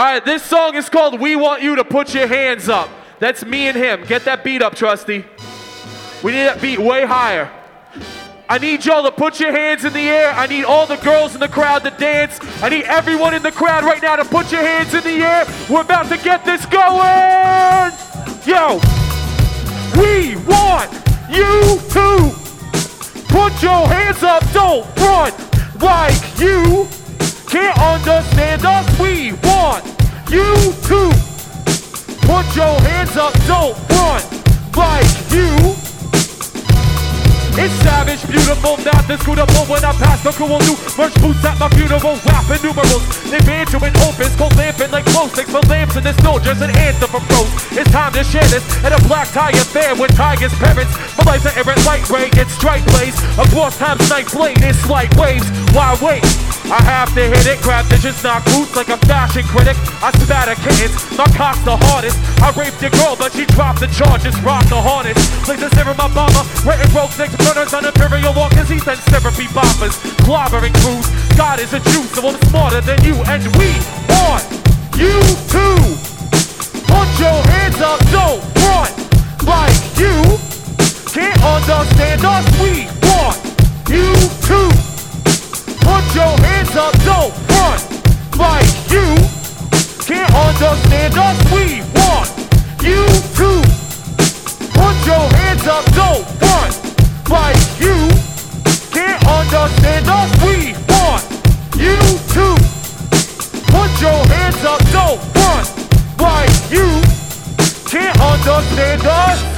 Alright, this song is called We Want You to Put Your Hands Up. That's me and him. Get that beat up, Trusty. We need that beat way higher. I need y'all to put your hands in the air. I need all the girls in the crowd to dance. I need everyone in the crowd right now to put your hands in the air. We're about to get this going. Yo, we want you to put your hands up. Don't run like you can't understand us. We want you to put your hands up. Don't run like you. It's savage, beautiful, not discutable. When I pass the cool new merch boots at my funeral, rapping numerals. They banter and opens, cold lamping like glow sticks for lamps and the soldiers, an anthem from pros. It's time to share this at a black tie affair with Tiger's parents. My life's an errant light ray, it's strike blaze. Across time's night blade, it's slight waves. Why wait? I have to hit it, grab digits, knock boots like a fashion critic. I spatter kittens, my cock's the hardest. I raped your girl, but she dropped the charges, rocked the hardest. Places in my mama, written broke six runners on imperial walkers, he sent therapy boppers, clobbering crews. God is a Jew, so I'm smarter than you, and we want you to put your hands up, don't run like you can't understand us. We want you to put your hands up, don't run like you can't understand us. We want you to put your hands up, don't run like you can't understand us. We want you to put your hands up, don't run like you can't understand us.